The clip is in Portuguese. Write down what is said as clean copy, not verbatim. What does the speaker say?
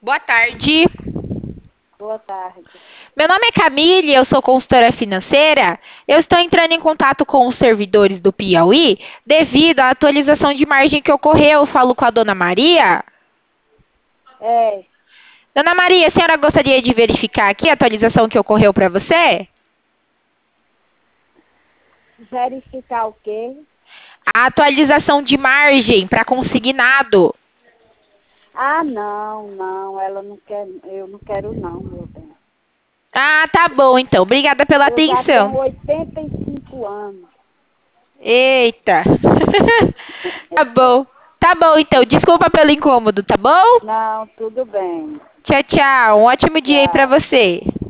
Boa tarde. Boa tarde. Meu nome é Camille, eu sou consultora financeira. Eu estou entrando em contato com os servidores do Piauí devido à atualização de margem que ocorreu. Eu falo com a dona Maria. É, Dona Maria, a senhora gostaria de verificar aqui a atualização que ocorreu para você? verificar o quê? A atualização de margem para consignado. Ah, não, não, ela não quer, eu não quero não, meu bem. Ah, tá bom então. Obrigada pela Eu já atenção. tenho 85 anos. Eita. Tá bom. Tá bom então. Desculpa pelo incômodo, tá bom? Não, tudo bem. Tchau, tchau. Um ótimo dia aí pra Tchau. você.